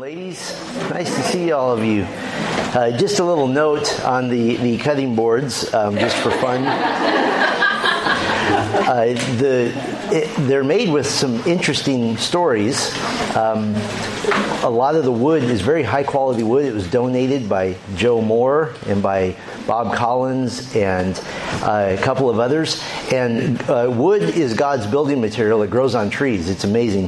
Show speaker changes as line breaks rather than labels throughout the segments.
ladies. Nice to see all of you. Just a little note on the cutting boards, just for fun. They're made with some interesting stories. A lot of the wood is very high quality wood. It was donated by Joe Moore and by Bob Collins and a couple of others. And wood is God's building material. It grows on trees. It's amazing.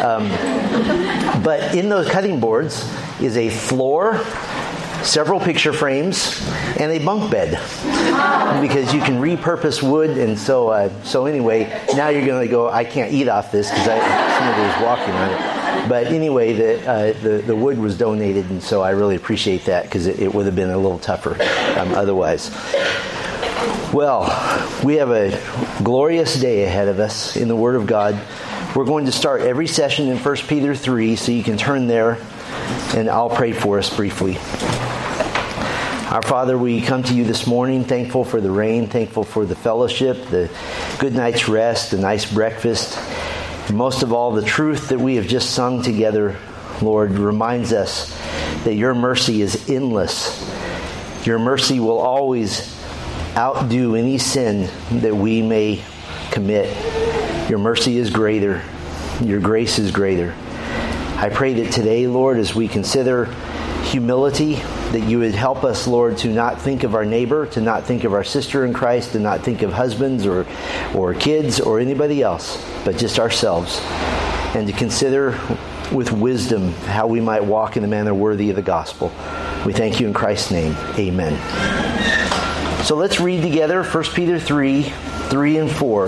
But in those cutting boards is a floor, several picture frames, and a bunk bed, because you can repurpose wood. And so anyway, now you're going to go, I can't eat off this because somebody was walking on it. But anyway, the wood was donated, and so I really appreciate that, because it would have been a little tougher otherwise. Well, we have a glorious day ahead of us in the Word of God. We're going to start every session in 1 Peter 3, so you can turn there, and I'll pray for us briefly. Our Father, we come to you this morning thankful for the rain, thankful for the fellowship, the good night's rest, the nice breakfast, and most of all, the truth that we have just sung together, Lord, reminds us that your mercy is endless. Your mercy will always outdo any sin that we may commit. Your mercy is greater. Your grace is greater. I pray that today, Lord, as we consider humility, that you would help us, Lord, to not think of our neighbor, to not think of our sister in Christ, to not think of husbands or kids or anybody else, but just ourselves, and to consider with wisdom how we might walk in a manner worthy of the gospel. We thank you in Christ's name. Amen. So let's read together 1 Peter 3 and 4.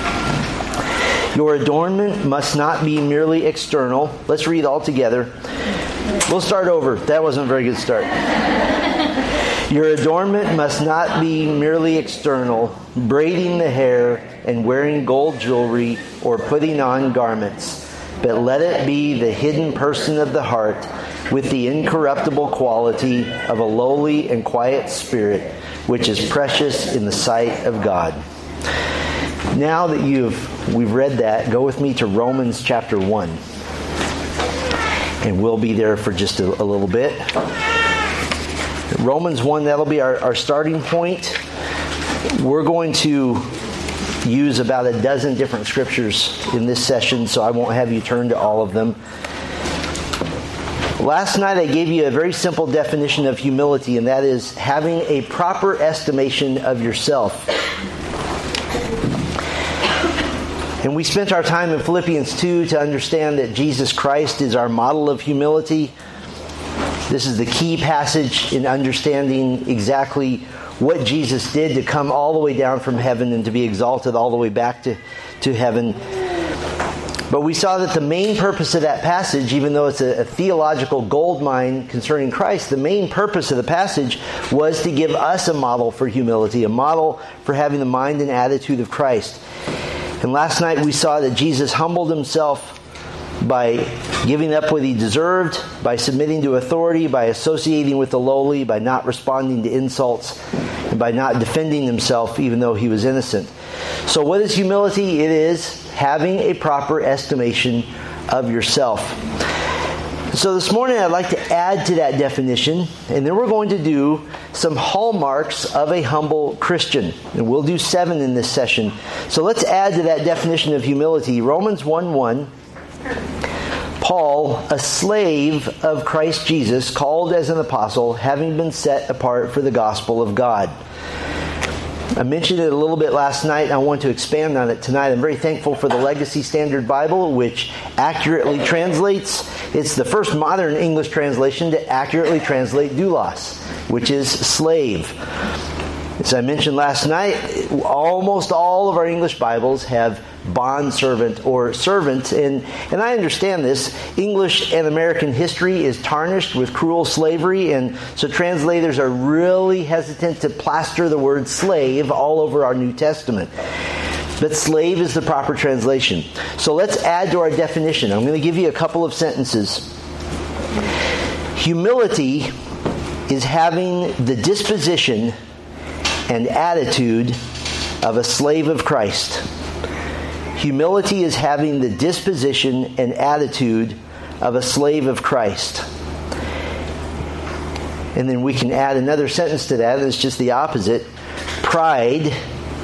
Your adornment must not be merely external. Let's read all together. We'll start over. That wasn't a very good start. Your adornment must not be merely external, braiding the hair and wearing gold jewelry or putting on garments, but let it be the hidden person of the heart with the incorruptible quality of a lowly and quiet spirit, which is precious in the sight of God. Now that we've read that, go with me to Romans chapter 1. And we'll be there for just a little bit. Romans 1, that'll be our starting point. We're going to use about a dozen different scriptures in this session, so I won't have you turn to all of them. Last night I gave you a very simple definition of humility, and that is having a proper estimation of yourself. And we spent our time in Philippians 2 to understand that Jesus Christ is our model of humility. This is the key passage in understanding exactly what Jesus did to come all the way down from heaven and to be exalted all the way back to heaven. But we saw that the main purpose of that passage, even though it's a theological gold mine concerning Christ, the main purpose of the passage was to give us a model for humility, a model for having the mind and attitude of Christ. And last night we saw that Jesus humbled himself by giving up what he deserved, by submitting to authority, by associating with the lowly, by not responding to insults, and by not defending himself even though he was innocent. So what is humility? It is having a proper estimation of yourself. So this morning I'd like to add to that definition, and then we're going to do some hallmarks of a humble Christian. And we'll do 7 in this session. So let's add to that definition of humility. Romans 1:1. Paul, a slave of Christ Jesus, called as an apostle, having been set apart for the gospel of God. I mentioned it a little bit last night, and I want to expand on it tonight. I'm very thankful for the Legacy Standard Bible, which accurately translates. It's the first modern English translation to accurately translate doulos, which is slave. As I mentioned last night, almost all of our English Bibles have bondservant or servant, and I understand this. English and American history is tarnished with cruel slavery, and so translators are really hesitant to plaster the word slave all over our New Testament. But slave is the proper translation. So let's add to our definition. I'm going to give you a couple of sentences. Humility is having the disposition and attitude of a slave of Christ. Humility is having the disposition and attitude of a slave of Christ. And then we can add another sentence to that, and it's just the opposite. Pride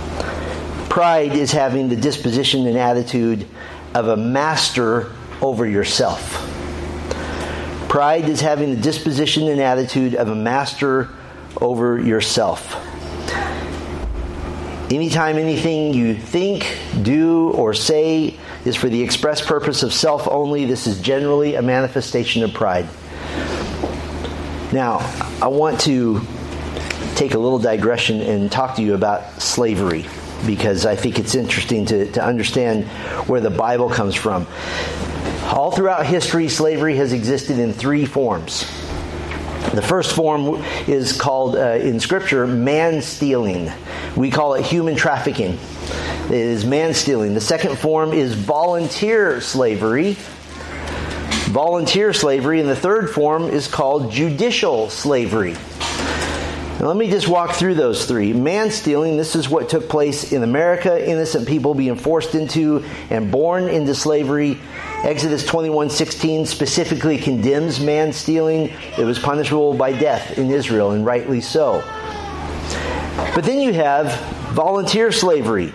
is having the disposition and attitude of a master over yourself. Pride is having the disposition and attitude of a master over yourself. Anytime anything you think, do, or say is for the express purpose of self only, this is generally a manifestation of pride. Now, I want to take a little digression and talk to you about slavery, because I think it's interesting to understand where the Bible comes from. All throughout history, slavery has existed in three forms. The first form is called, in Scripture, man-stealing. We call it human trafficking. It is man-stealing. The second form is volunteer slavery. And the third form is called judicial slavery. Now, let me just walk through those three. Man-stealing, this is what took place in America, innocent people being forced into and born into slavery. Exodus 21:16 specifically condemns man-stealing. It was punishable by death in Israel, and rightly so. But then you have volunteer slavery.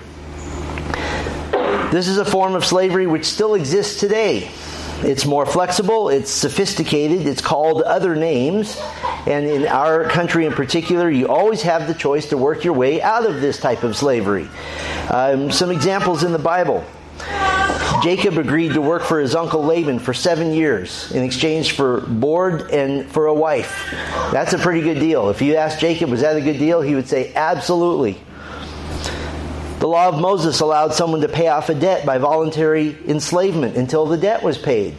This is a form of slavery which still exists today. It's more flexible, it's sophisticated, it's called other names, and in our country in particular, you always have the choice to work your way out of this type of slavery. Some examples in the Bible. Jacob agreed to work for his uncle Laban for 7 years in exchange for board and for a wife. That's a pretty good deal. If you ask Jacob, was that a good deal? He would say, absolutely. The law of Moses allowed someone to pay off a debt by voluntary enslavement until the debt was paid.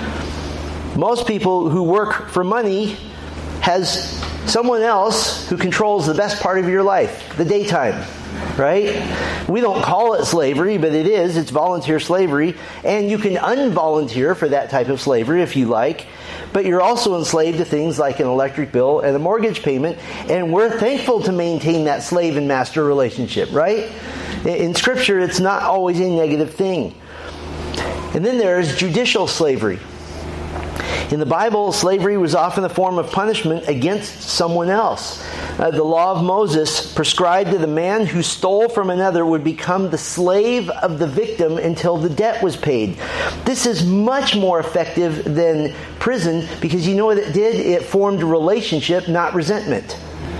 Most people who work for money has someone else who controls the best part of your life, the daytime, right? We don't call it slavery, but it is. It's volunteer slavery. And you can unvolunteer for that type of slavery if you like. But you're also enslaved to things like an electric bill and a mortgage payment. And we're thankful to maintain that slave and master relationship, right? In Scripture, it's not always a negative thing. And then there's judicial slavery. In the Bible, slavery was often a form of punishment against someone else. The law of Moses prescribed that the man who stole from another would become the slave of the victim until the debt was paid. This is much more effective than prison because you know what it did? It formed a relationship, not resentment.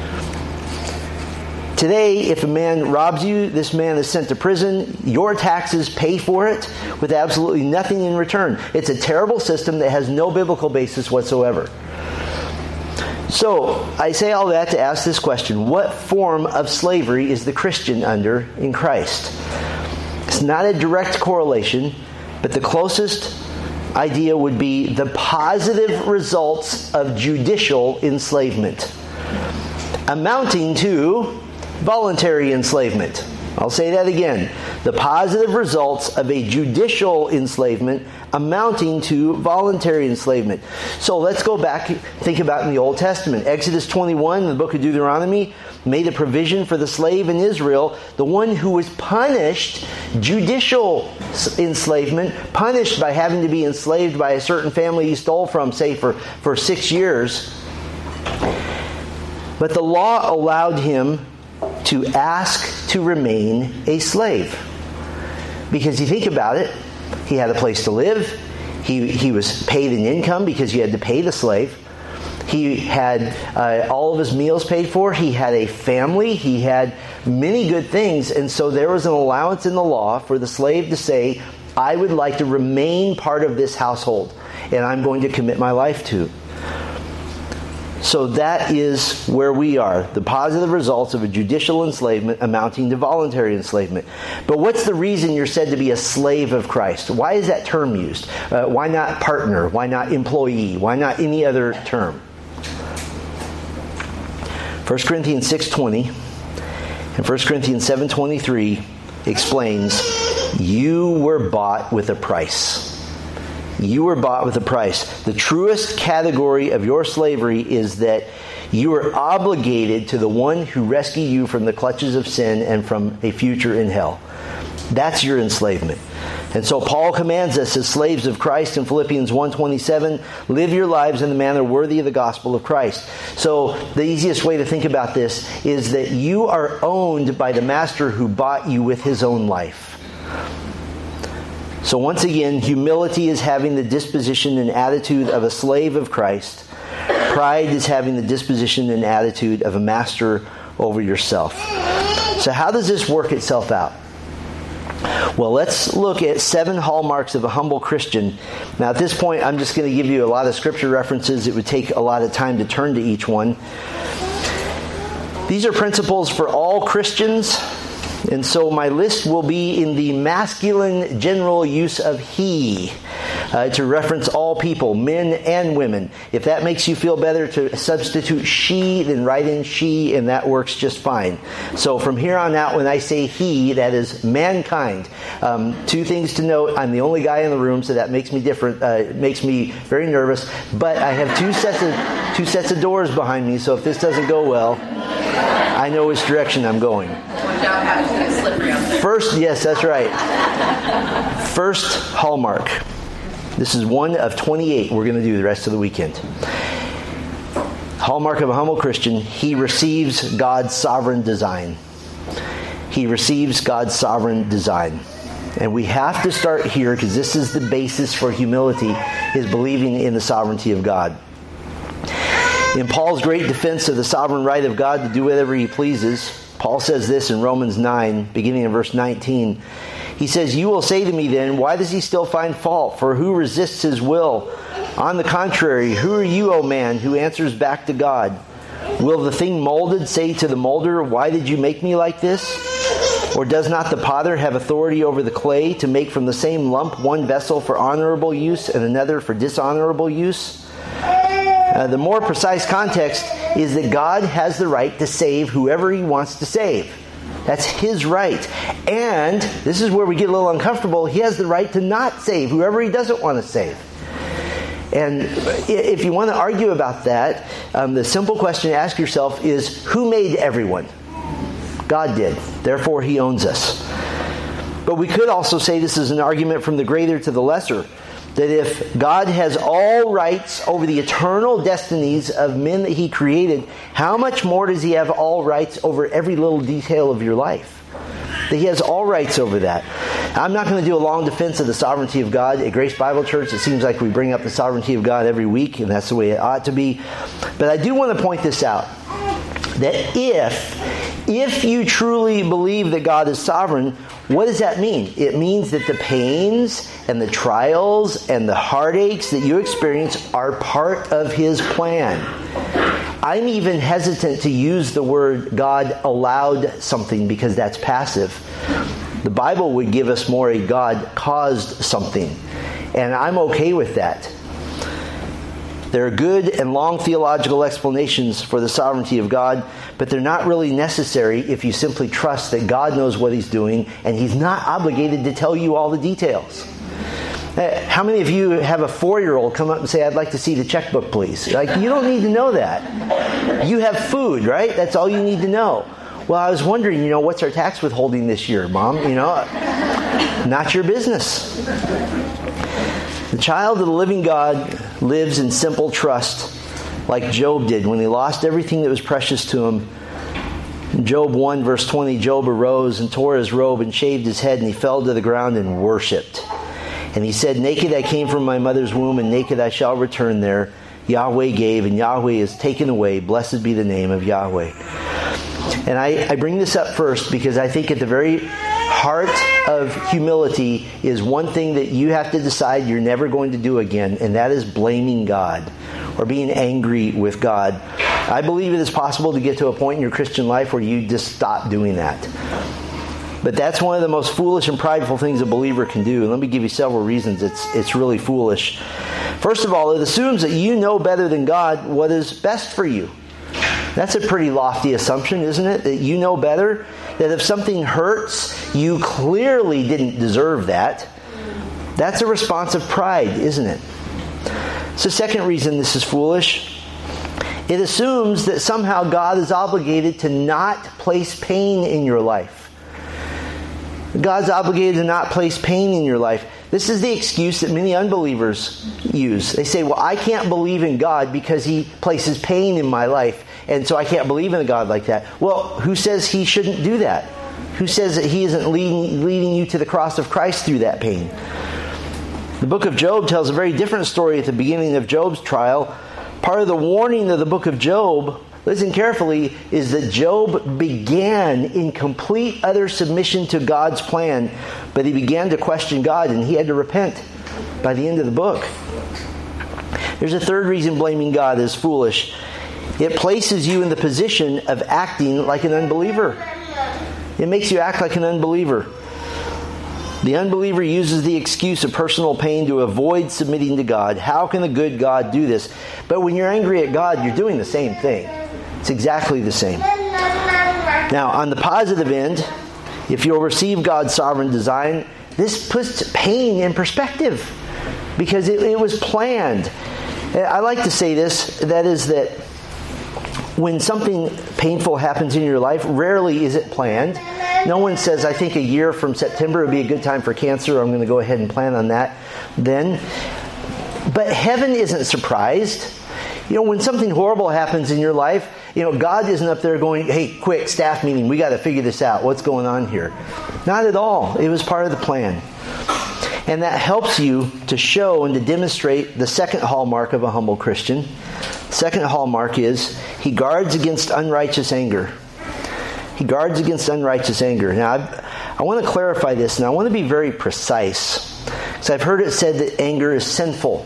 Today, if a man robs you, this man is sent to prison. Your taxes pay for it with absolutely nothing in return. It's a terrible system that has no biblical basis whatsoever. So, I say all that to ask this question. What form of slavery is the Christian under in Christ? It's not a direct correlation, but the closest idea would be the positive results of judicial enslavement, amounting to voluntary enslavement. I'll say that again. The positive results of a judicial enslavement amounting to voluntary enslavement. So let's go back, think about in the Old Testament. Exodus 21, the book of Deuteronomy, made a provision for the slave in Israel, the one who was punished, judicial enslavement, punished by having to be enslaved by a certain family he stole from, say, for 6 years. But the law allowed him to ask to remain a slave. Because you think about it, he had a place to live. He was paid an income because he had to pay the slave. He had all of his meals paid for. He had a family. He had many good things. And so there was an allowance in the law for the slave to say, I would like to remain part of this household, and I'm going to commit my life to. So that is where we are. The positive results of a judicial enslavement amounting to voluntary enslavement. But what's the reason you're said to be a slave of Christ? Why is that term used? Why not partner? Why not employee? Why not any other term? 1 Corinthians 6:20 and 1 Corinthians 7:23 explains, you were bought with a price. You were bought with a price. The truest category of your slavery is that you are obligated to the one who rescued you from the clutches of sin and from a future in hell. That's your enslavement. And so Paul commands us as slaves of Christ in Philippians 1:27, live your lives in a manner worthy of the gospel of Christ. So the easiest way to think about this is that you are owned by the master who bought you with his own life. So once again, humility is having the disposition and attitude of a slave of Christ. Pride is having the disposition and attitude of a master over yourself. So how does this work itself out? Well, let's look at 7 hallmarks of a humble Christian. Now, at this point, I'm just going to give you a lot of scripture references. It would take a lot of time to turn to each one. These are principles for all Christians. And so my list will be in the masculine general use of he, to reference all people, men and women. If that makes you feel better to substitute she, then write in she, and that works just fine. So from here on out, when I say he, that is mankind. 2 things to note. I'm the only guy in the room, so that makes me different. It makes me very nervous. But I have two sets of doors behind me, so if this doesn't go well, I know which direction I'm going.
Watch out, how to get slippery out there.
First, yes, that's right. First hallmark. This is one of 28 we're going to do the rest of the weekend. Hallmark of a humble Christian, he receives God's sovereign design. He receives God's sovereign design. And we have to start here because this is the basis for humility, is believing in the sovereignty of God. In Paul's great defense of the sovereign right of God to do whatever he pleases, Paul says this in Romans 9, beginning in verse 19. He says, you will say to me then, why does he still find fault? For who resists his will? On the contrary, who are you, O man, who answers back to God? Will the thing molded say to the molder, why did you make me like this? Or does not the potter have authority over the clay to make from the same lump one vessel for honorable use and another for dishonorable use? The more precise context is that God has the right to save whoever he wants to save. That's his right. And this is where we get a little uncomfortable. He has the right to not save whoever he doesn't want to save. And if you want to argue about that, the simple question to ask yourself is, who made everyone? God did. Therefore, he owns us. But we could also say this is an argument from the greater to the lesser. That if God has all rights over the eternal destinies of men that he created, how much more does he have all rights over every little detail of your life? That he has all rights over that. I'm not going to do a long defense of the sovereignty of God. At Grace Bible Church, it seems like we bring up the sovereignty of God every week, and that's the way it ought to be. But I do want to point this out. That if you truly believe that God is sovereign, what does that mean? It means that the pains and the trials and the heartaches that you experience are part of his plan. I'm even hesitant to use the word God allowed something because that's passive. The Bible would give us more a God caused something. And I'm okay with that. There are good and long theological explanations for the sovereignty of God, but they're not really necessary if you simply trust that God knows what he's doing and he's not obligated to tell you all the details. How many of you have a 4-year-old come up and say, I'd like to see the checkbook, please? Like, you don't need to know that. You have food, right? That's all you need to know. Well, I was wondering, what's our tax withholding this year, Mom? Not your business. The child of the living God lives in simple trust, like Job did when he lost everything that was precious to him. In Job 1, verse 20, Job arose and tore his robe and shaved his head, and he fell to the ground and worshipped. And he said, naked I came from my mother's womb, and naked I shall return there. Yahweh gave, and Yahweh is taken away. Blessed be the name of Yahweh. And I bring this up first because I think at the very heart of humility is one thing that you have to decide you're never going to do again, and that is blaming God or being angry with God. I believe it is possible to get to a point in your Christian life where you just stop doing that. But that's one of the most foolish and prideful things a believer can do. And let me give you several reasons it's really foolish. First of all, it assumes that you know better than God what is best for you. That's a pretty lofty assumption, isn't it? That you know better. That if something hurts, you clearly didn't deserve that. That's a response of pride, isn't it? So second reason this is foolish. It assumes that somehow God is obligated to not place pain in your life. God's obligated to not place pain in your life. This is the excuse that many unbelievers use. They say, well, I can't believe in God because He places pain in my life, and so I can't believe in a God like that. Well, who says He shouldn't do that? Who says that He isn't leading you to the cross of Christ through that pain? The book of Job tells a very different story at the beginning of Job's trial. Part of the warning of the book of Job, listen carefully, is that Job began in complete utter submission to God's plan, but he began to question God and he had to repent by the end of the book. There's a third reason blaming God is foolish. It places you in the position of acting like an unbeliever. It makes you act like an unbeliever. The unbeliever uses the excuse of personal pain to avoid submitting to God. How can a good God do this? But when you're angry at God, you're doing the same thing. It's exactly the same. Now, on the positive end, if you'll receive God's sovereign design, this puts pain in perspective because it was planned. I like to say this, that is that when something painful happens in your life, rarely is it planned. No one says, I think a year from September would be a good time for cancer. I'm going to go ahead and plan on that then. But heaven isn't surprised. When something horrible happens in your life, God isn't up there going, hey, quick, staff meeting, we got to figure this out. What's going on here? Not at all. It was part of the plan. And that helps you to show and to demonstrate the second hallmark of a humble Christian. Second hallmark is he guards against unrighteous anger. He guards against unrighteous anger. Now, I want to clarify this, and I want to be very precise. Because I've heard it said that anger is sinful.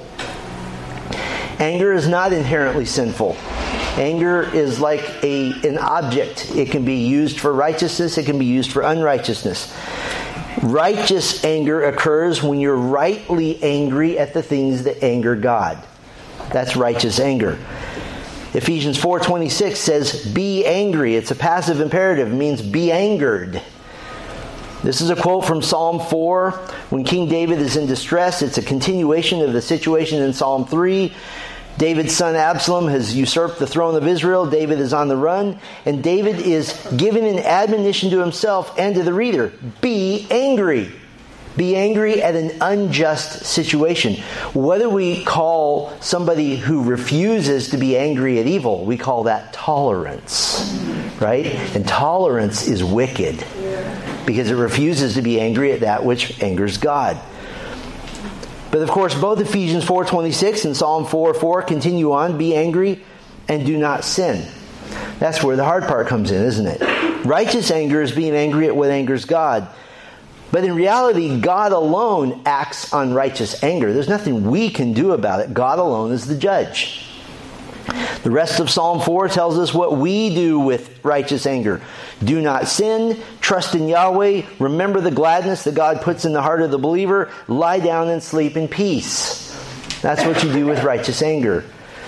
Anger is not inherently sinful. Anger is like an object. It can be used for righteousness. It can be used for unrighteousness. Righteous anger occurs when you're rightly angry at the things that anger God. That's righteous anger. Ephesians 4:26 says, be angry. It's a passive imperative. It means be angered. This is a quote from Psalm 4. When King David is in distress, it's a continuation of the situation in Psalm 3. David's son Absalom has usurped the throne of Israel. David is on the run. And David is giving an admonition to himself and to the reader. Be angry. Be angry at an unjust situation. Whether we call somebody who refuses to be angry at evil, we call that tolerance. Right? And tolerance is wicked. Because it refuses to be angry at that which angers God. But of course, both Ephesians 4:26 and Psalm 4:4 continue on, be angry and do not sin. That's where the hard part comes in, isn't it? Righteous anger is being angry at what angers God. But in reality, God alone acts on righteous anger. There's nothing we can do about it. God alone is the judge. The rest of Psalm 4 tells us what we do with righteous anger. Do not sin, trust in Yahweh, remember the gladness that God puts in the heart of the believer, lie down and sleep in peace. That's what you do with righteous anger.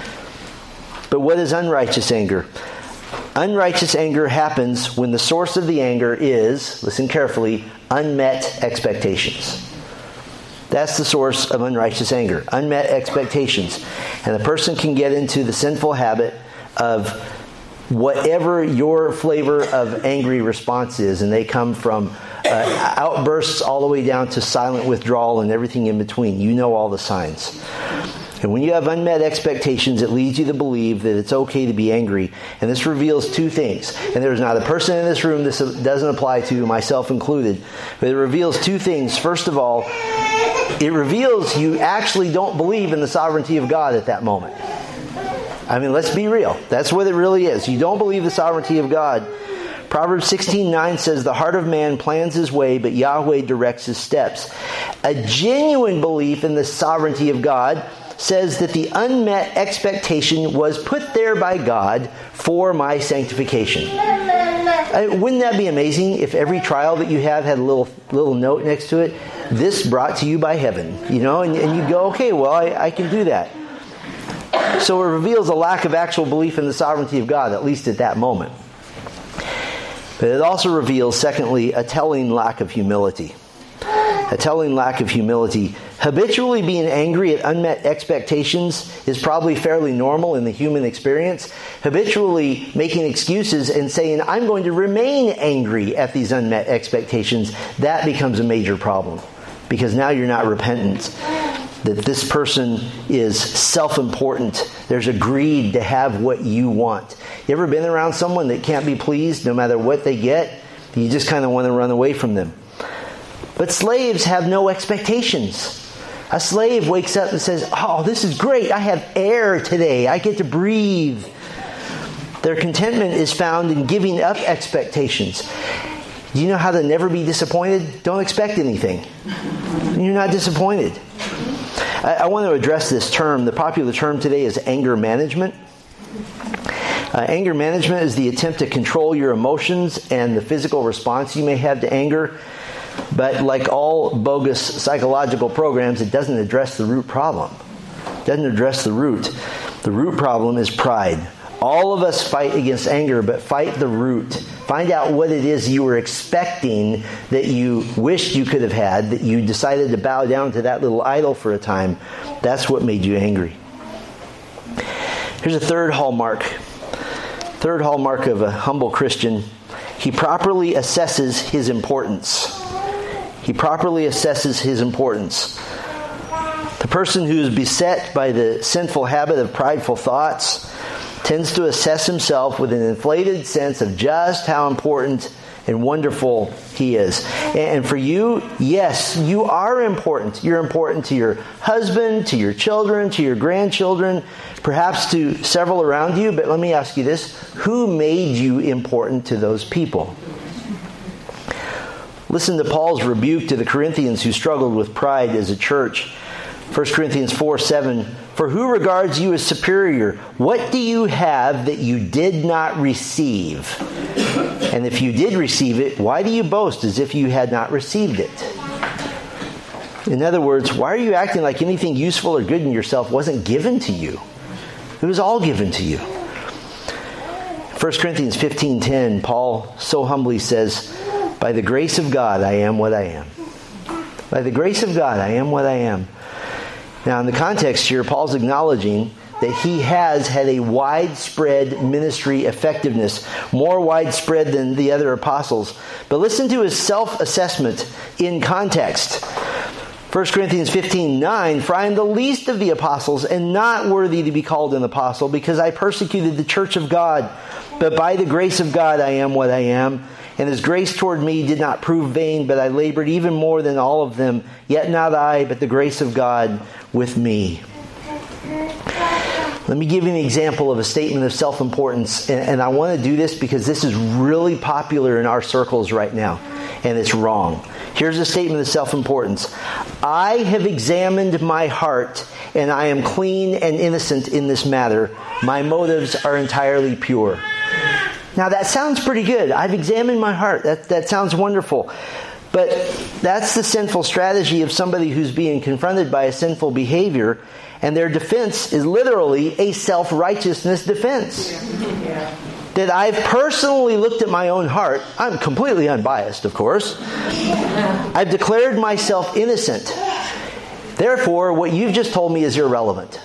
But what is unrighteous anger? Unrighteous anger happens when the source of the anger is, listen carefully, unmet expectations. That's the source of unrighteous anger, unmet expectations. And the person can get into the sinful habit of whatever your flavor of angry response is, and they come from outbursts all the way down to silent withdrawal and everything in between. You know all the signs. And when you have unmet expectations, it leads you to believe that it's okay to be angry. And this reveals two things. And there's not a person in this room this doesn't apply to, myself included. But it reveals two things. First of all, it reveals you actually don't believe in the sovereignty of God at that moment. I mean, let's be real. That's what it really is. You don't believe the sovereignty of God. Proverbs 16:9 says, the heart of man plans his way, but Yahweh directs his steps. A genuine belief in the sovereignty of God says that the unmet expectation was put there by God for my sanctification. Wouldn't that be amazing if every trial that you have had a little note next to it? This brought to you by heaven. And you go, okay, well, I can do that. So it reveals a lack of actual belief in the sovereignty of God, at least at that moment. But it also reveals, secondly, a telling lack of humility. A telling lack of humility. Habitually being angry at unmet expectations is probably fairly normal in the human experience. Habitually making excuses and saying, I'm going to remain angry at these unmet expectations, that becomes a major problem. Because now you're not repentant. That this person is self-important. There's a greed to have what you want. You ever been around someone that can't be pleased no matter what they get? You just kind of want to run away from them. But slaves have no expectations. A slave wakes up and says, oh, this is great. I have air today. I get to breathe. Their contentment is found in giving up expectations. Do you know how to never be disappointed? Don't expect anything. You're not disappointed. I want to address this term. The popular term today is anger management. Anger management is the attempt to control your emotions and the physical response you may have to anger. But like all bogus psychological programs, it doesn't address the root problem. It doesn't address the root. The root problem is pride. All of us fight against anger, but fight the root. Find out what it is you were expecting that you wished you could have had, that you decided to bow down to that little idol for a time. That's what made you angry. Here's a third hallmark. Third hallmark of a humble Christian. He properly assesses his importance. He properly assesses his importance. The person who is beset by the sinful habit of prideful thoughts tends to assess himself with an inflated sense of just how important and wonderful he is. And for you, yes, you are important. You're important to your husband, to your children, to your grandchildren, perhaps to several around you. But let me ask you this. Who made you important to those people? Listen to Paul's rebuke to the Corinthians who struggled with pride as a church. 1 Corinthians 4:7. For who regards you as superior? What do you have that you did not receive? And if you did receive it, why do you boast as if you had not received it? In other words, why are you acting like anything useful or good in yourself wasn't given to you? It was all given to you. 1 Corinthians 15:10, Paul so humbly says, by the grace of God, I am what I am. By the grace of God, I am what I am. Now, in the context here, Paul's acknowledging that he has had a widespread ministry effectiveness, more widespread than the other apostles. But listen to his self-assessment in context. 1 Corinthians 15:9, for I am the least of the apostles and not worthy to be called an apostle because I persecuted the church of God. But by the grace of God, I am what I am. And his grace toward me did not prove vain, but I labored even more than all of them. Yet not I, but the grace of God with me. Let me give you an example of a statement of self-importance. And I want to do this because this is really popular in our circles right now. And it's wrong. Here's a statement of self-importance. I have examined my heart, and I am clean and innocent in this matter. My motives are entirely pure. Now that sounds pretty good. I've examined my heart. That sounds wonderful. But that's the sinful strategy of somebody who's being confronted by a sinful behavior, and their defense is literally a self-righteousness defense. Yeah. That I've personally looked at my own heart. I'm completely unbiased, of course. I've declared myself innocent. Therefore, what you've just told me is irrelevant.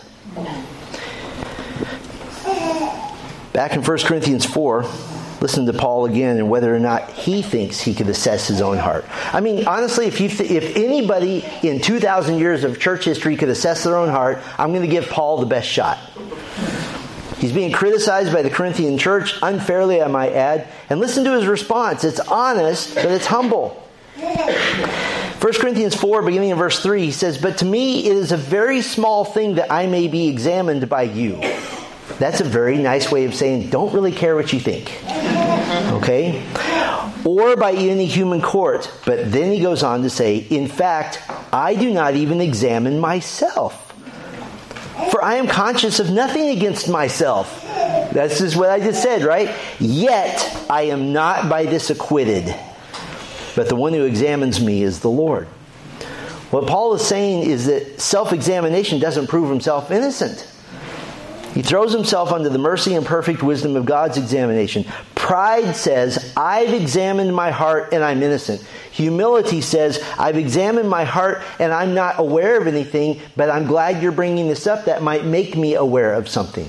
Back in 1 Corinthians 4, listen to Paul again and whether or not he thinks he could assess his own heart. I mean, honestly, if anybody in 2,000 years of church history could assess their own heart, I'm going to give Paul the best shot. He's being criticized by the Corinthian church, unfairly I might add. And listen to his response. It's honest, but it's humble. 1 Corinthians 4, beginning in verse 3, he says, but to me it is a very small thing that I may be examined by you. That's a very nice way of saying, don't really care what you think. Okay? Or by any human court. But then he goes on to say, in fact, I do not even examine myself. For I am conscious of nothing against myself. That's just what I just said, right? Yet I am not by this acquitted. But the one who examines me is the Lord. What Paul is saying is that self-examination doesn't prove himself innocent. He throws himself under the mercy and perfect wisdom of God's examination. Pride says, I've examined my heart and I'm innocent. Humility says, I've examined my heart and I'm not aware of anything, but I'm glad you're bringing this up. That might make me aware of something.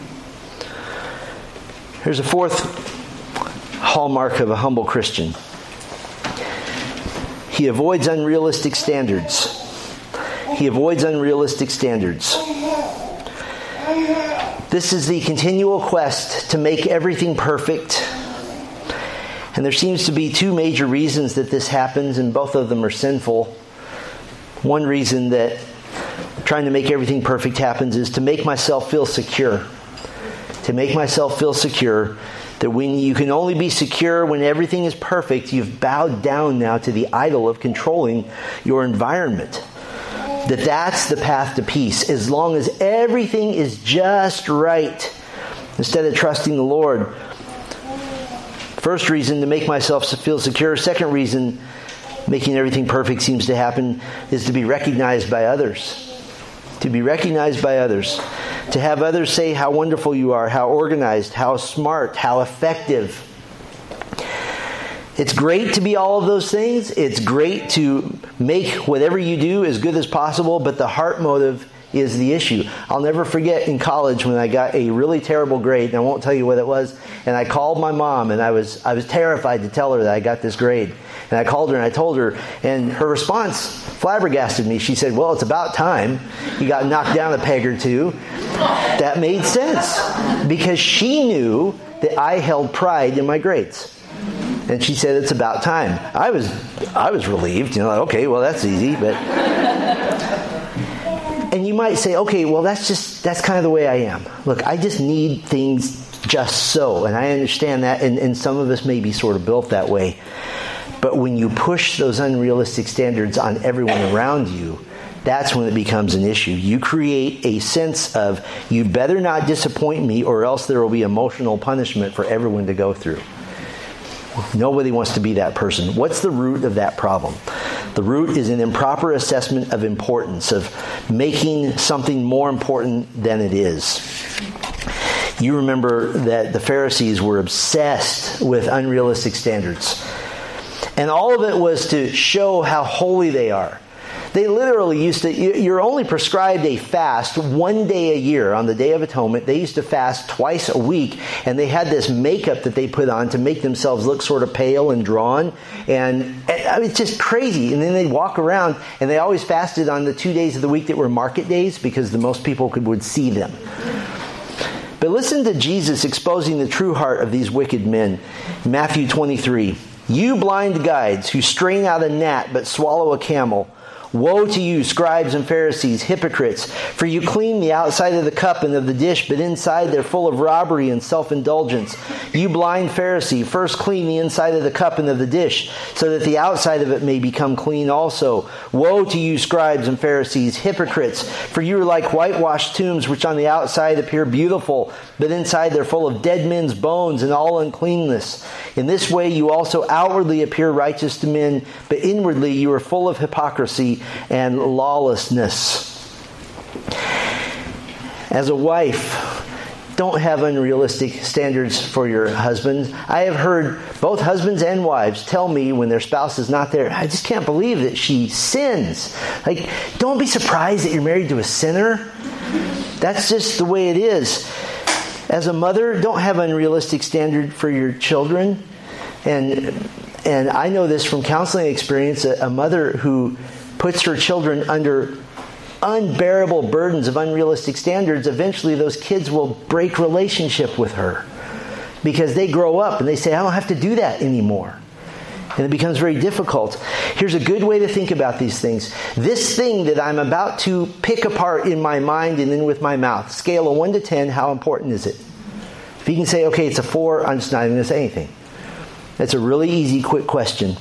Here's a fourth hallmark of a humble Christian. He avoids unrealistic standards. He avoids unrealistic standards. This is the continual quest to make everything perfect. And there seems to be two major reasons that this happens, and both of them are sinful. One reason that trying to make everything perfect happens is to make myself feel secure. To make myself feel secure. That when you can only be secure when everything is perfect, you've bowed down now to the idol of controlling your environment. That's the path to peace. As long as everything is just right, instead of trusting the Lord. First reason, to make myself feel secure. Second reason, making everything perfect seems to happen, is to be recognized by others. To be recognized by others. To have others say how wonderful you are, how organized, how smart, how effective. It's great to be all of those things. It's great to make whatever you do as good as possible, but the heart motive is the issue. I'll never forget in college when I got a really terrible grade, and I won't tell you what it was, and I called my mom, and I was terrified to tell her that I got this grade. And I called her and I told her, and her response flabbergasted me. She said, well, it's about time you got knocked down a peg or two. That made sense, because she knew that I held pride in my grades. And she said, it's about time. I was relieved, like, okay, well, that's easy. But and you might say, okay, well, that's kind of the way I am. Look, I just need things just so. And I understand that, and some of us may be sort of built that way. But when you push those unrealistic standards on everyone around you, that's when it becomes an issue. You create a sense of, you better not disappoint me, or else there will be emotional punishment for everyone to go through. Nobody wants to be that person. What's the root of that problem? The root is an improper assessment of importance, of making something more important than it is. You remember that the Pharisees were obsessed with unrealistic standards. And all of it was to show how holy they are. They literally used to, you're only prescribed a fast one day a year on the Day of Atonement. They used to fast twice a week, and they had this makeup that they put on to make themselves look sort of pale and drawn. And I mean, it's just crazy. And then they'd walk around, and they always fasted on the 2 days of the week that were market days, because the most people would see them. But listen to Jesus exposing the true heart of these wicked men. Matthew 23. You blind guides who strain out a gnat but swallow a camel. Woe to you, scribes and Pharisees, hypocrites! For you clean the outside of the cup and of the dish, but inside they're full of robbery and self-indulgence. You blind Pharisee, first clean the inside of the cup and of the dish, so that the outside of it may become clean also. Woe to you, scribes and Pharisees, hypocrites! For you are like whitewashed tombs, which on the outside appear beautiful, but inside they're full of dead men's bones and all uncleanness. In this way you also outwardly appear righteous to men, but inwardly you are full of hypocrisy and lawlessness. As a wife, don't have unrealistic standards for your husband. I have heard both husbands and wives tell me when their spouse is not there, I just can't believe that she sins. Like, don't be surprised that you're married to a sinner. That's just the way it is. As a mother, don't have unrealistic standard for your children. And I know this from counseling experience, a mother who puts her children under unbearable burdens of unrealistic standards, eventually those kids will break relationship with her because they grow up and they say, I don't have to do that anymore. And it becomes very difficult. Here's a good way to think about these things. This thing that I'm about to pick apart in my mind and then with my mouth, scale of 1 to 10, how important is it? If you can say, okay, it's a 4, I'm just not even going to say anything. That's a really easy, quick question.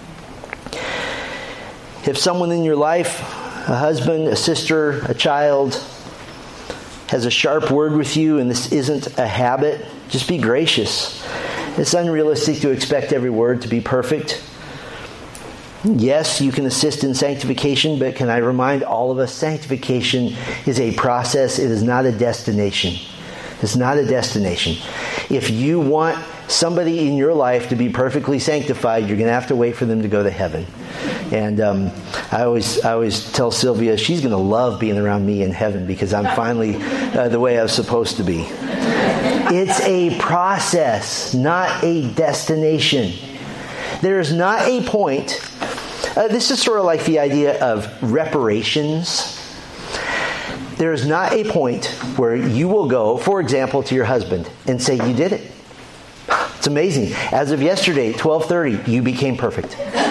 If someone in your life, a husband, a sister, a child, has a sharp word with you and this isn't a habit, just be gracious. It's unrealistic to expect every word to be perfect. Yes, you can assist in sanctification, but can I remind all of us, sanctification is a process. It is not a destination. It's not a destination. If you want somebody in your life to be perfectly sanctified, you're going to have to wait for them to go to heaven. And I always tell Sylvia she's going to love being around me in heaven because I'm finally the way I was supposed to be. It's a process, not a destination. There is not a point. This is sort of like the idea of reparations. There is not a point where you will go, for example, to your husband and say, you did it. It's amazing. As of yesterday, 12:30, you became perfect.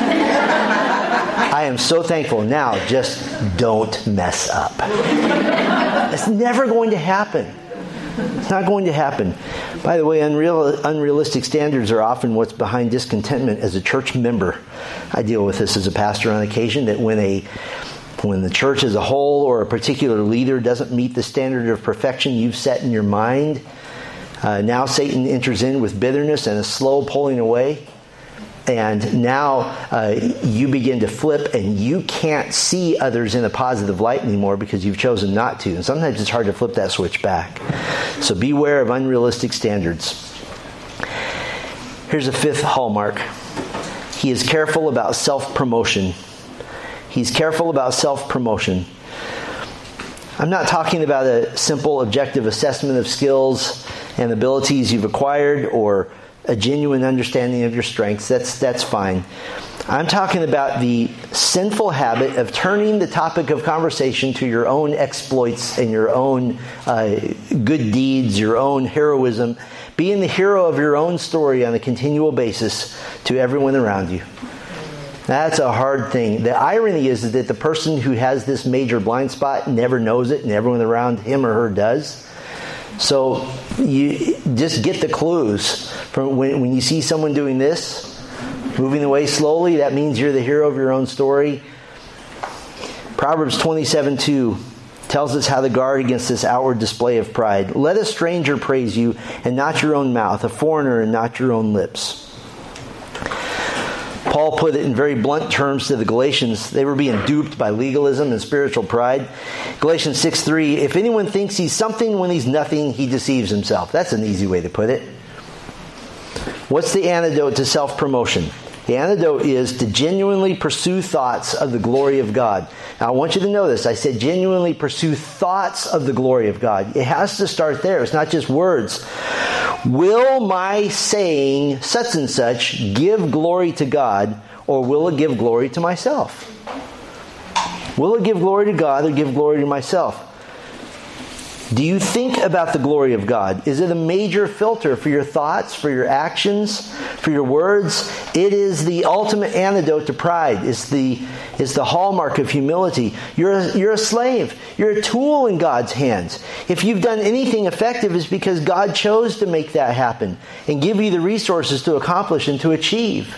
I am so thankful. Now, just don't mess up. It's never going to happen. It's not going to happen. By the way, unrealistic standards are often what's behind discontentment as a church member. I deal with this as a pastor on occasion, that when the church as a whole or a particular leader doesn't meet the standard of perfection you've set in your mind, now Satan enters in with bitterness and a slow pulling away. And now you begin to flip and you can't see others in a positive light anymore because you've chosen not to. And sometimes it's hard to flip that switch back. So beware of unrealistic standards. Here's a fifth hallmark. He is careful about self-promotion. He's careful about self-promotion. I'm not talking about a simple objective assessment of skills and abilities you've acquired or a genuine understanding of your strengths. That's fine. I'm talking about the sinful habit of turning the topic of conversation to your own exploits and your own good deeds, your own heroism, being the hero of your own story on a continual basis to everyone around you. That's a hard thing. The irony is that the person who has this major blind spot never knows it, and everyone around him or her does. So you just get the clues from when you see someone doing this, moving away slowly. That means you're the hero of your own story. Proverbs 27:2 tells us how to guard against this outward display of pride. Let a stranger praise you, and not your own mouth, a foreigner, and not your own lips. Paul put it in very blunt terms to the Galatians. They were being duped by legalism and spiritual pride. Galatians 6:3, if anyone thinks he's something when he's nothing, he deceives himself. That's an easy way to put it. What's the antidote to self-promotion? The antidote is to genuinely pursue thoughts of the glory of God. Now, I want you to know this. I said genuinely pursue thoughts of the glory of God. It has to start there. It's not just words. Will my saying such and such give glory to God, or will it give glory to myself? Will it give glory to God or give glory to myself? Do you think about the glory of God? Is it a major filter for your thoughts, for your actions, for your words? It is the ultimate antidote to pride. It's the hallmark of humility. You're a slave. You're a tool in God's hands. If you've done anything effective, it's because God chose to make that happen and give you the resources to accomplish and to achieve.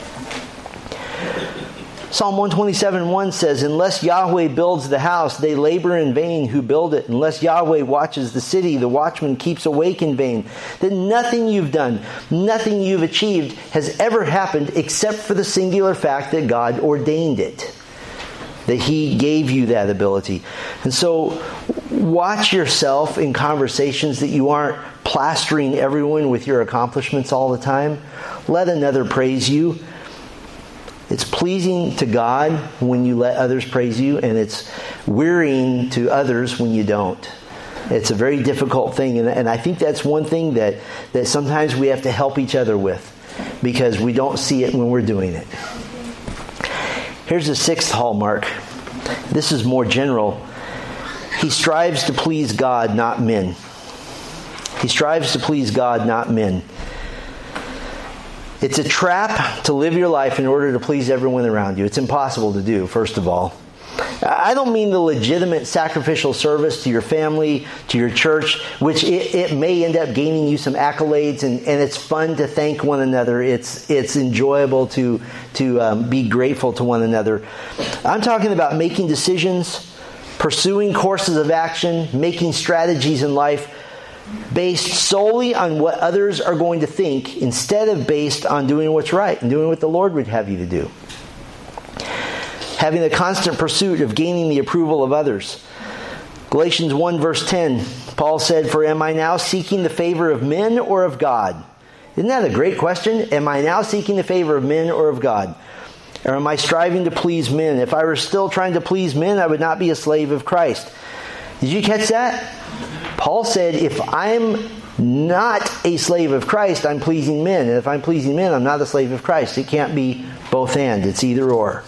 Psalm 127:1 says, unless Yahweh builds the house, they labor in vain who build it. Unless Yahweh watches the city, the watchman keeps awake in vain. That nothing you've done, nothing you've achieved has ever happened except for the singular fact that God ordained it. That He gave you that ability. And so watch yourself in conversations that you aren't plastering everyone with your accomplishments all the time. Let another praise you. It's pleasing to God when you let others praise you, and it's wearying to others when you don't. It's a very difficult thing, and I think that's one thing that sometimes we have to help each other with, because we don't see it when we're doing it. Here's the sixth hallmark. This is more general. He strives to please God, not men. He strives to please God, not men. It's a trap to live your life in order to please everyone around you. It's impossible to do, first of all. I don't mean the legitimate sacrificial service to your family, to your church, which it may end up gaining you some accolades, and it's fun to thank one another. It's enjoyable to be grateful to one another. I'm talking about making decisions, pursuing courses of action, making strategies in life based solely on what others are going to think, instead of based on doing what's right and doing what the Lord would have you to do. Having a constant pursuit of gaining the approval of others. Galatians 1 verse 10, Paul said, for am I now seeking the favor of men or of God? Isn't that a great question? Am I now seeking the favor of men or of God? Or am I striving to please men? If I were still trying to please men, I would not be a slave of Christ. Did you catch that? Paul said, if I'm not a slave of Christ, I'm pleasing men. And if I'm pleasing men, I'm not a slave of Christ. It can't be both and. It's either or.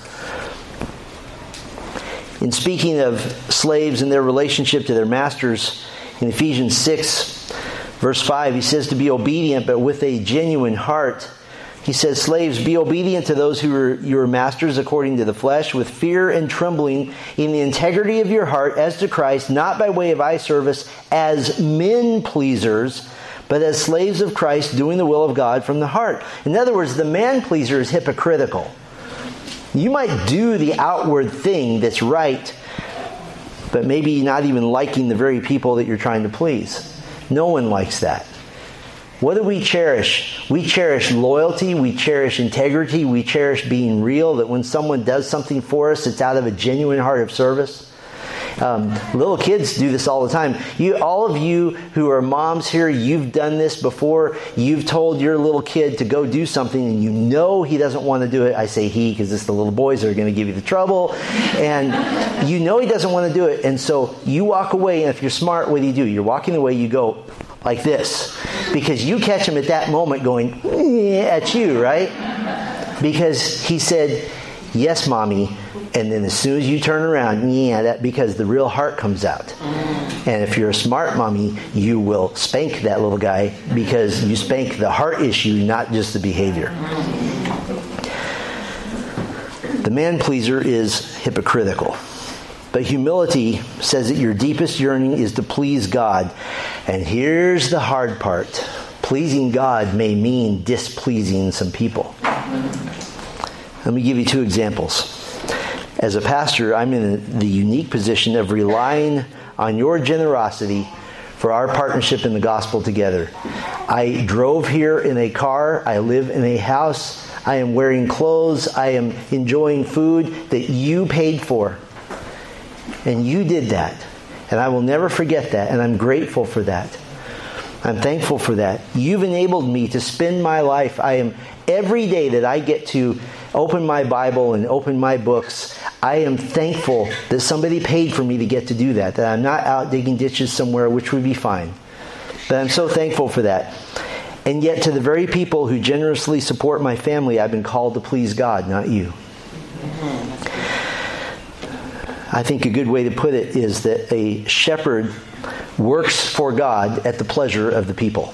In speaking of slaves and their relationship to their masters, in Ephesians 6, verse 5, he says to be obedient, but with a genuine heart. He says, slaves, be obedient to those who are your masters according to the flesh, with fear and trembling, in the integrity of your heart, as to Christ, not by way of eye service as men pleasers, but as slaves of Christ, doing the will of God from the heart. In other words, the man pleaser is hypocritical. You might do the outward thing that's right, but maybe not even liking the very people that you're trying to please. No one likes that. What do we cherish? We cherish loyalty, we cherish integrity, we cherish being real, that when someone does something for us, it's out of a genuine heart of service. Little kids do this all the time. All of you who are moms here, you've done this before. You've told your little kid to go do something and you know he doesn't want to do it. I say he because it's the little boys that are going to give you the trouble. And you know he doesn't want to do it. And so you walk away, and if you're smart, what do? You're walking away, you go like this. Because you catch him at that moment going at you, right? Because he said, yes, Mommy. And then as soon as you turn around, because the real heart comes out. And if you're a smart mommy, you will spank that little guy because you spank the heart issue, not just the behavior. The man pleaser is hypocritical. But humility says that your deepest yearning is to please God. And here's the hard part. Pleasing God may mean displeasing some people. Let me give you two examples. As a pastor, I'm in the unique position of relying on your generosity for our partnership in the gospel together. I drove here in a car. I live in a house. I am wearing clothes. I am enjoying food that you paid for. And you did that. And I will never forget that. And I'm grateful for that. I'm thankful for that. You've enabled me to spend my life. Every day that I get to open my Bible and open my books, I am thankful that somebody paid for me to get to do that I'm not out digging ditches somewhere, which would be fine. But I'm so thankful for that. And yet to the very people who generously support my family, I've been called to please God, not you. I think a good way to put it is that a shepherd works for God at the pleasure of the people.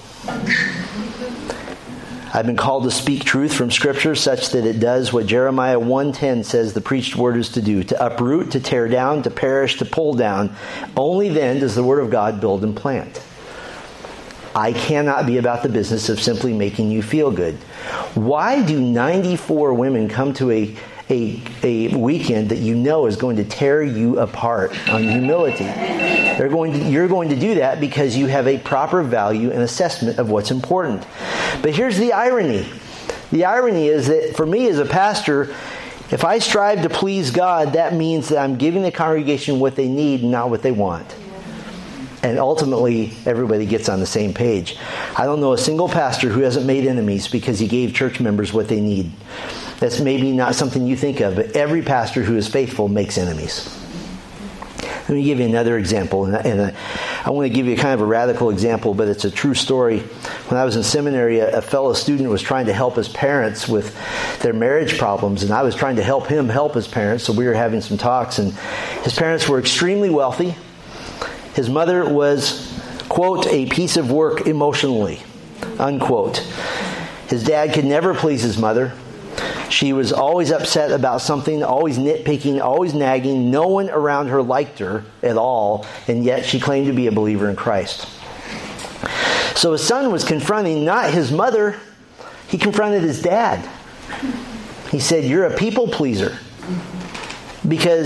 I've been called to speak truth from Scripture such that it does what Jeremiah 1:10 says the preached word is to do, to uproot, to tear down, to perish, to pull down. Only then does the word of God build and plant. I cannot be about the business of simply making you feel good. Why do 94 women come to a weekend that you know is going to tear you apart on humility? You're going to do that because you have a proper value and assessment of what's important. But here's the irony. The irony is that for me as a pastor, if I strive to please God, that means that I'm giving the congregation what they need and not what they want. And ultimately, everybody gets on the same page. I don't know a single pastor who hasn't made enemies because he gave church members what they need. That's maybe not something you think of, but every pastor who is faithful makes enemies. Let me give you another example, and I want to give you kind of a radical example, but it's a true story. When I was in seminary, a fellow student was trying to help his parents with their marriage problems, and I was trying to help him help his parents, so we were having some talks, and his parents were extremely wealthy. His mother was, quote, a piece of work emotionally, unquote. His dad could never please his mother. She was always upset about something, always nitpicking, always nagging. No one around her liked her at all, and yet she claimed to be a believer in Christ. So his son was confronting not his mother, he confronted his dad. He said, "You're a people pleaser because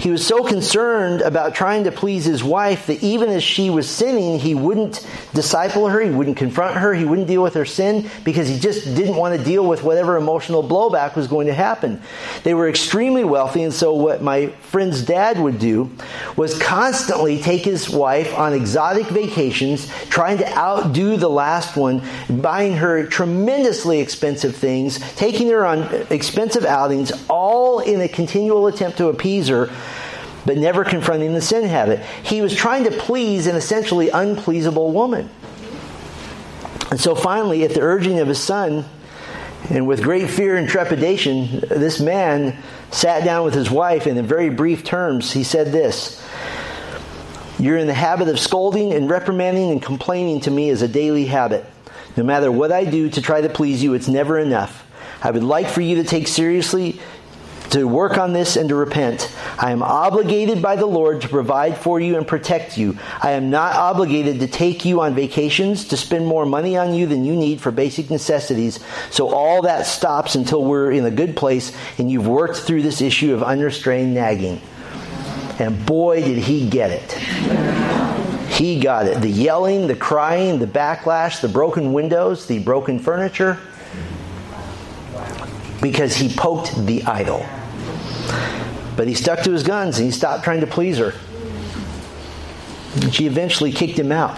He was so concerned about trying to please his wife that even as she was sinning, he wouldn't disciple her, he wouldn't confront her, he wouldn't deal with her sin because he just didn't want to deal with whatever emotional blowback was going to happen. They were extremely wealthy, and so what my friend's dad would do was constantly take his wife on exotic vacations, trying to outdo the last one, buying her tremendously expensive things, taking her on expensive outings, all in a continual attempt to appease her, but never confronting the sin habit. He was trying to please an essentially unpleasable woman. And so finally, at the urging of his son, and with great fear and trepidation, this man sat down with his wife, and in very brief terms, he said this: "You're in the habit of scolding and reprimanding and complaining to me as a daily habit. No matter what I do to try to please you, it's never enough. I would like for you to take seriously to work on this and to repent. I am obligated by the Lord to provide for you and protect you. I am not obligated to take you on vacations, to spend more money on you than you need for basic necessities. So all that stops until we're in a good place and you've worked through this issue of unrestrained nagging." And boy, did he get it. He got it. The yelling, the crying, the backlash, the broken windows, the broken furniture. Because he poked the idol. But he stuck to his guns and he stopped trying to please her. And she eventually kicked him out.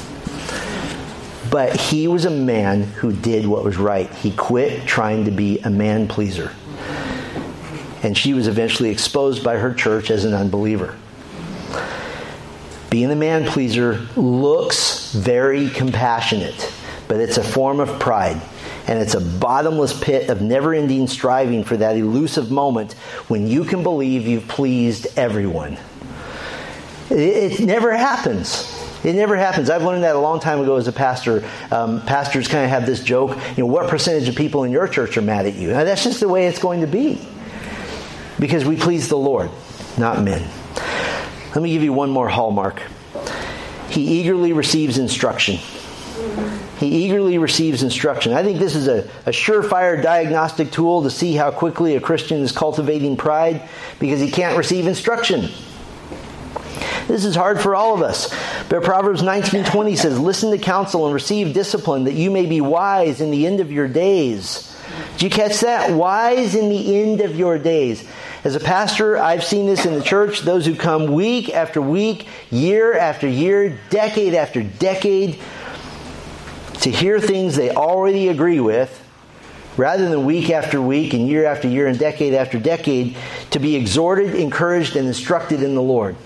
But he was a man who did what was right. He quit trying to be a man pleaser. And she was eventually exposed by her church as an unbeliever. Being a man pleaser looks very compassionate, but it's a form of pride. And it's a bottomless pit of never-ending striving for that elusive moment when you can believe you've pleased everyone. It never happens. It never happens. I've learned that a long time ago as a pastor. Pastors kind of have this joke, what percentage of people in your church are mad at you? Now, that's just the way it's going to be. Because we please the Lord, not men. Let me give you one more hallmark. He eagerly receives instruction. He eagerly receives instruction. I think this is a surefire diagnostic tool to see how quickly a Christian is cultivating pride, because he can't receive instruction. This is hard for all of us. But Proverbs 19:20 says, "Listen to counsel and receive discipline, that you may be wise in the end of your days." Did you catch that? Wise in the end of your days. As a pastor, I've seen this in the church. Those who come week after week, year after year, decade after decade, to hear things they already agree with, rather than week after week and year after year and decade after decade, to be exhorted, encouraged, and instructed in the Lord.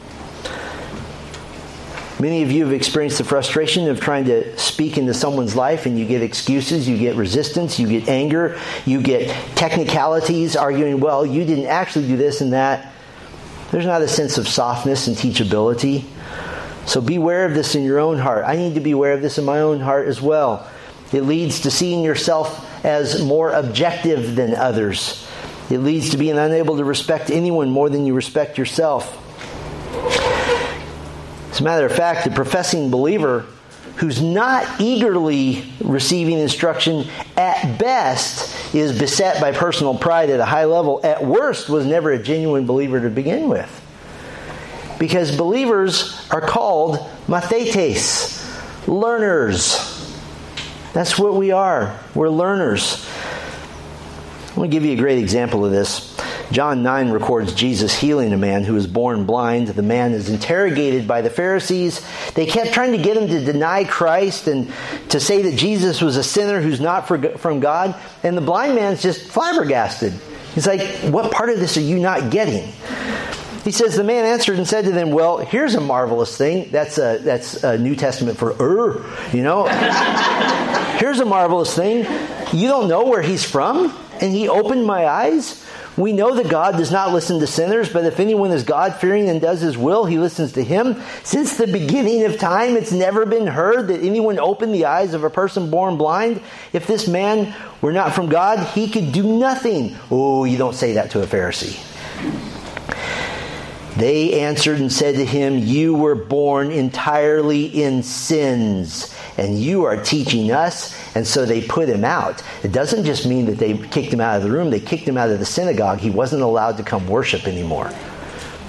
Many of you have experienced the frustration of trying to speak into someone's life, and you get excuses, you get resistance, you get anger, you get technicalities, arguing, well, you didn't actually do this and that. There's not a sense of softness and teachability. So beware of this in your own heart. I need to be aware of this in my own heart as well. It leads to seeing yourself as more objective than others. It leads to being unable to respect anyone more than you respect yourself. As a matter of fact, the professing believer who's not eagerly receiving instruction, at best, is beset by personal pride at a high level. At worst, was never a genuine believer to begin with. Because believers are called mathetes, learners. That's what we are. We're learners. I'm going to give you a great example of this. John 9 records Jesus healing a man who was born blind. The man is interrogated by the Pharisees. They kept trying to get him to deny Christ and to say that Jesus was a sinner who's not from God. And the blind man's just flabbergasted. He's like, what part of this are you not getting? He says, the man answered and said to them, well, here's a marvelous thing. That's a New Testament for Here's a marvelous thing. You don't know where he's from? And he opened my eyes. We know that God does not listen to sinners, but if anyone is God-fearing and does his will, he listens to him. Since the beginning of time, it's never been heard that anyone opened the eyes of a person born blind. If this man were not from God, he could do nothing. Oh, you don't say that to a Pharisee. They answered and said to him, you were born entirely in sins, and you are teaching us. And so they put him out. It doesn't just mean that they kicked him out of the room. They kicked him out of the synagogue. He wasn't allowed to come worship anymore.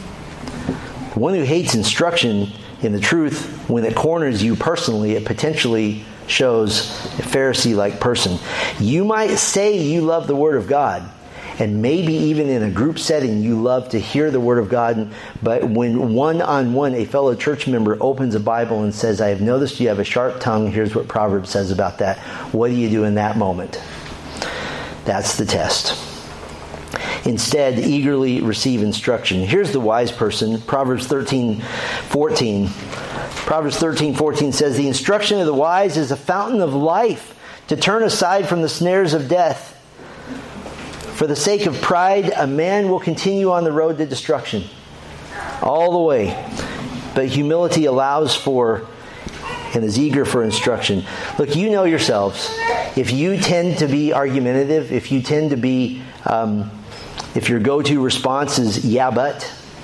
One who hates instruction in the truth, when it corners you personally, it potentially shows a Pharisee-like person. You might say you love the Word of God, and maybe even in a group setting you love to hear the Word of God, but when one-on-one a fellow church member opens a Bible and says, I have noticed you have a sharp tongue, here's what Proverbs says about that. What do you do in that moment? That's the test. Instead, eagerly receive instruction. Here's the wise person. Proverbs 13:14. Proverbs 13:14 says, the instruction of the wise is a fountain of life, to turn aside from the snares of death. For the sake of pride, a man will continue on the road to destruction. All the way. But humility allows for and is eager for instruction. Look, you know yourselves. If you tend to be argumentative, if you tend to be, if your go-to response is, yeah, but,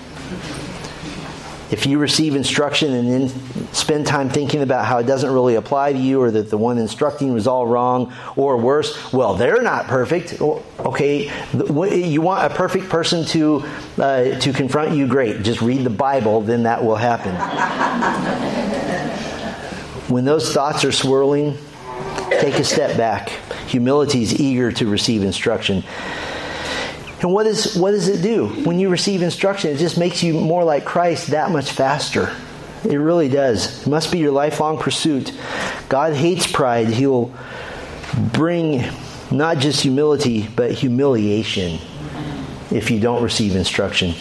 if you receive instruction and then spend time thinking about how it doesn't really apply to you, or that the one instructing was all wrong, or worse, well, they're not perfect. Okay, you want a perfect person to confront you? Great. Just read the Bible, then that will happen. When those thoughts are swirling, take a step back. Humility is eager to receive instruction. And what does it do? When you receive instruction, it just makes you more like Christ that much faster. It really does. It must be your lifelong pursuit. God hates pride. He will bring not just humility, but humiliation if you don't receive instruction.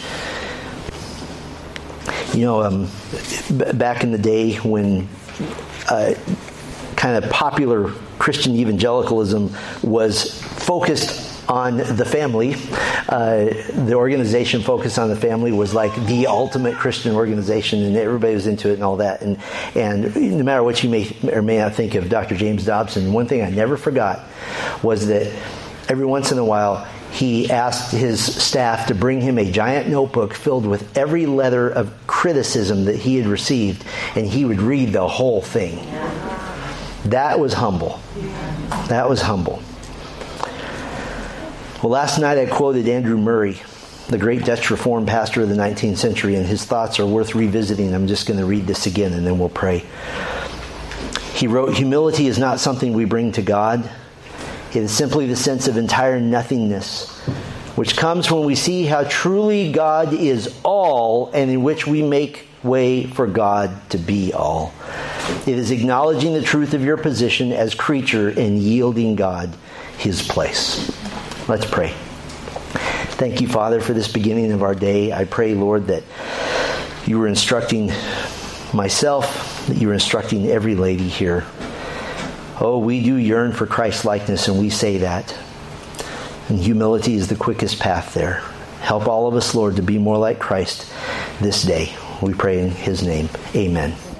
You know, back in the day when kind of popular Christian evangelicalism was focused on the family, the organization focused on the family was like the ultimate Christian organization, and everybody was into it and all that. And no matter what you may or may not think of Dr. James Dobson, one thing I never forgot was that every once in a while he asked his staff to bring him a giant notebook filled with every letter of criticism that he had received, and he would read the whole thing. That was humble. That was humble. Well, last night I quoted Andrew Murray, the great Dutch Reformed pastor of the 19th century, and his thoughts are worth revisiting. I'm just going to read this again and then we'll pray. He wrote, humility is not something we bring to God. It is simply the sense of entire nothingness, which comes when we see how truly God is all, and in which we make way for God to be all. It is acknowledging the truth of your position as creature and yielding God His place. Let's pray. Thank you, Father, for this beginning of our day. I pray, Lord, that you were instructing myself, that you were instructing every lady here. Oh, we do yearn for Christ-likeness, and we say that. And humility is the quickest path there. Help all of us, Lord, to be more like Christ this day. We pray in His name. Amen.